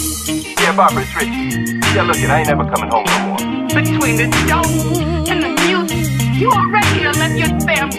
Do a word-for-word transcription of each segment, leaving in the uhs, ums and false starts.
Yeah, Barbara, it's Richie. Yeah, look it, I ain't never coming home no more. Between the dope and the music, you already done left your family.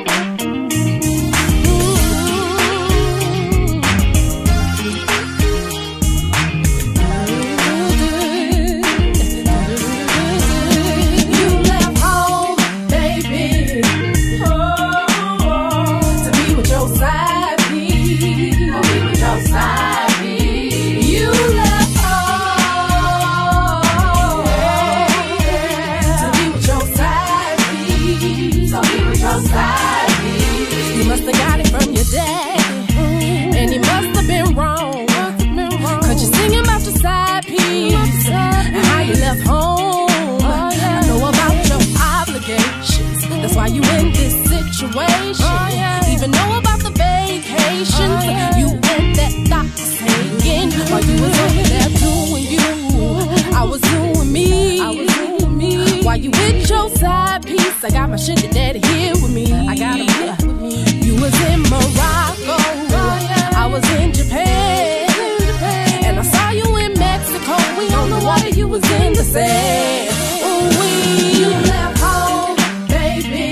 You in this situation, oh, yeah. Even know about the vacations. Oh, yeah. You and that doctor saying while you was over there doing you, I was doing me. I was doing me. While you with your side piece, I got my sugar daddy here with me. I got him here with me. You was in Morocco, oh, yeah. I was in Japan, and I saw you in Mexico. We on the water, you was in the sand. Ooh, we you left home, baby.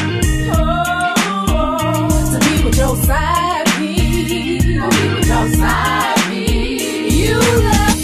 Side piece, oh, we with your side piece. You left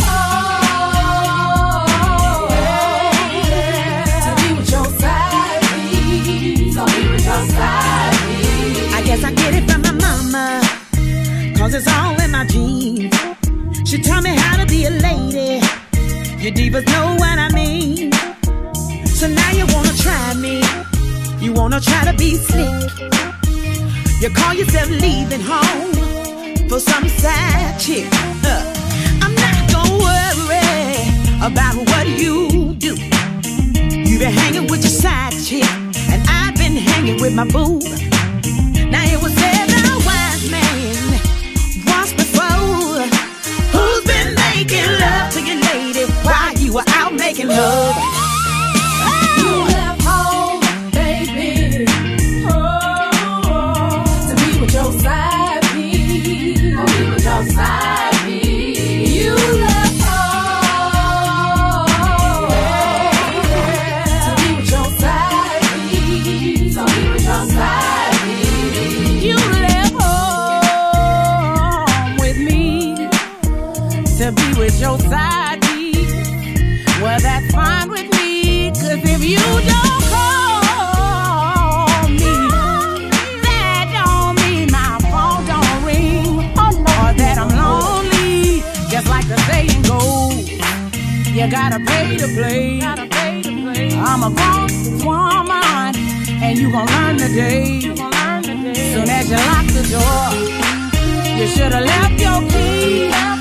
home, yeah. To be with your side piece, oh, we with your side piece. I guess I get it from my mama, cause it's all in my genes. She taught me how to be a lady. You divas know what I mean. So now you wanna try me. You wanna try to be slick. You call yourself leaving home for some side chick. Uh, I'm not gonna worry about what you do. You've been hanging with your side chick, and I've been hanging with my boo. Now it was said that a wise man once before, who's been making love to your lady while you were out making love. You left home, baby. Your side piece, oh, we with your side piece. You left home, yeah. To be with your side piece, oh, we with your side piece. You left home with me to be with your side piece. Well, that's fine with me, 'cause if you don't call you gotta pay to play. Gotta pay to play. I'm a grown woman, and you gon' learn today. You gon' learn today. Soon as you lock the door, you should've left your key.